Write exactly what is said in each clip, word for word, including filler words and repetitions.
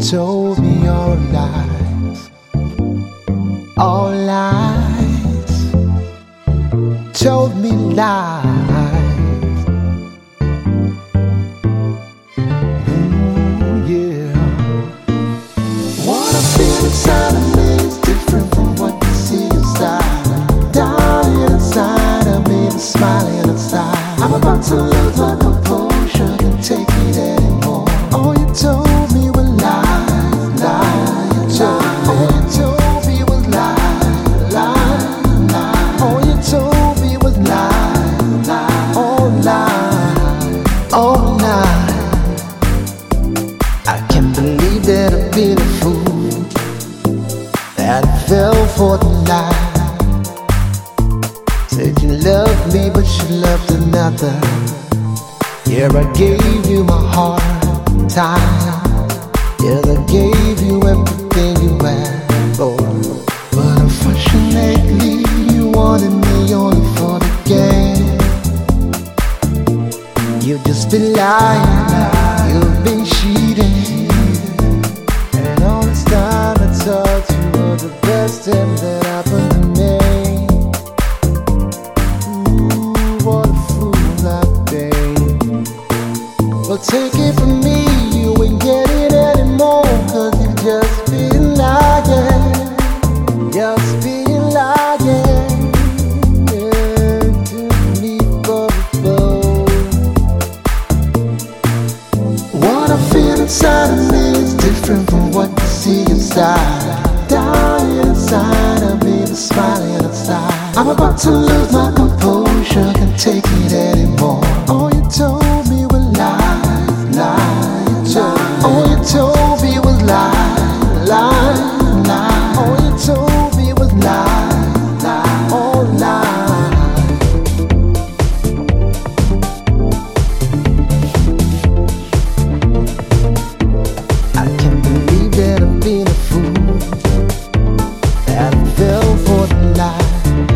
told me all lies, all lies, told me lies. Ooh, yeah. What I feel inside of me is different from what you see inside. Down inside of me, I'm smiling inside. I'm about to lose my composure, can't take it anymore. Oh, you told me were lies, lies. You told, oh, you told me was lies, lies, lies. Oh, you told me was lies, lies, oh lies, oh lies. I can't believe that I've been a fool, that I fell for the lie. Said you loved me, but you loved another. Yeah, I gave you my heart, time. Yeah, I gave you everything you asked for. But unfortunately, you wanted me only for the game. You've just been lying, you've been cheating. And all this time I thought you were the best thing that happened to me. Well, take it from me, you ain't getting anymore, cause you've just been lying, just been lying, yeah, to me for the flow. What I feel inside of me is different from what you see inside. Down inside of me, I'm smiling outside. I'm about to lose my composure, can't take it anymore. Oh, you told me we're lies, lies. Oh, you told me was lies, lies, lies. Oh, you told me was lies, lies, oh lies. I can't believe that I've been a fool, that I fell for the lie.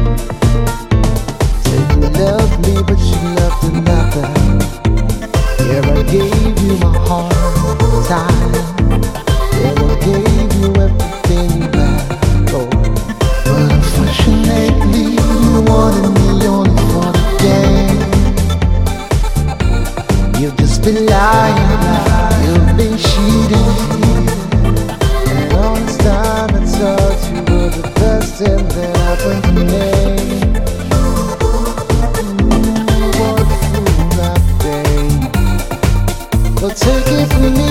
Said you loved me, but you loved another. Yeah, I gave you my heart, time. Yeah, I gave you everything you asked for. But unfortunately, you wanted me only for the game. You've just been lying, you've been cheating. And all this time I thought you were the best thing that happened to me. Ooh, what a fool I've been. Well, take it from me.